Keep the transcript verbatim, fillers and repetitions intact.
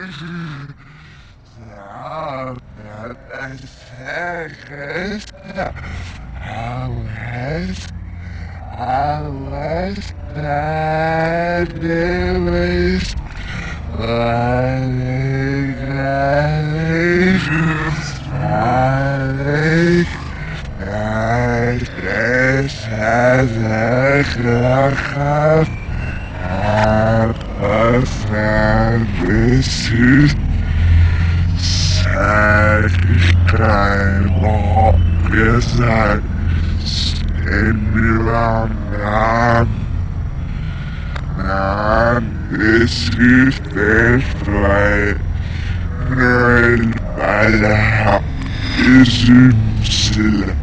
was that it was gesagt, in Milan, es ist frei, nein, weil er ist im Sinn.